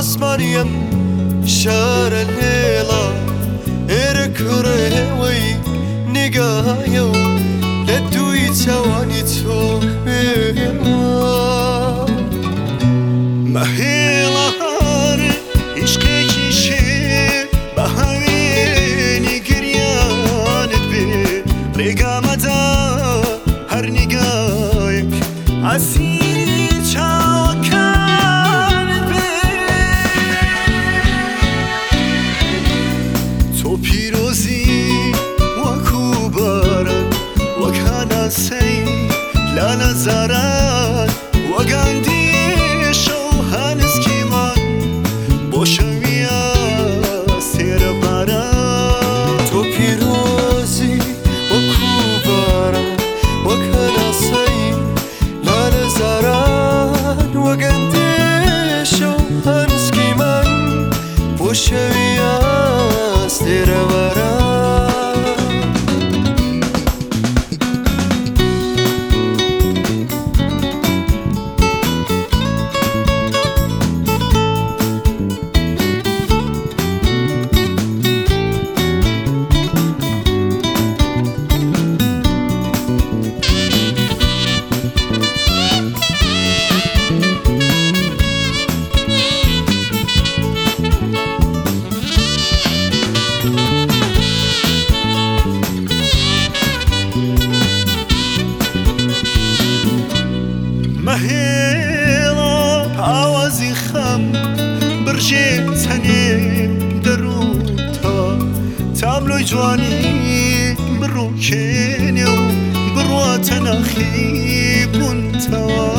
عسمانيم شار الليلة إركرهوي نقايو لدوي تواني توبيما مهيلا هاري عشقي كيشي بهاويني قريان بي رقامتا هر نقايك عسيري چاوكان بي تو پیروزی وکو باران وکانا سی لالا زاران وگاندی شو هنز کیمان بوشویا سیر باران تو پیروزی وکو باران وکانا سی لالا زاران وگاندیشو هنسکی من بوشویا سیر باران مهيلا عوازي خم برجي تاني دروتا تابلو جواني برو كينيو بروا تناخي بنتوا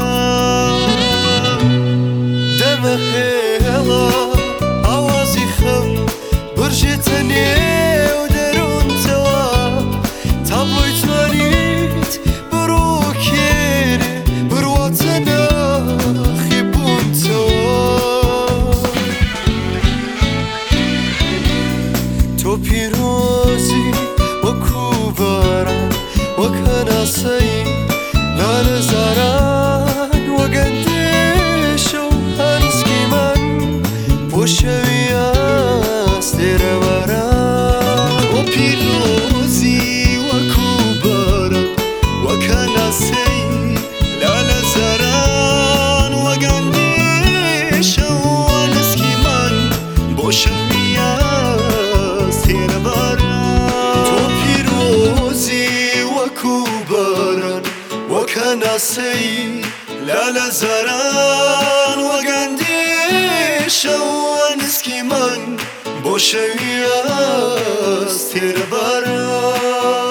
دمهيلا عوازي خم برجي تاني ودروتا تابلو جوانيت برو كيني تناخي بونتوا تو پیروزی وکو باران وکانا سی لالا زاران وگندیشو هنسکی من بوشوی استیر باران تو پیروزی وکو باران وکانا سی لالا زاران وگندیشو هنسکی من بوشویا سیر باران تو پیروزی وکو باران وکانا سی لالا زاران وگندیشو هنسکی من بوشوی استیر باران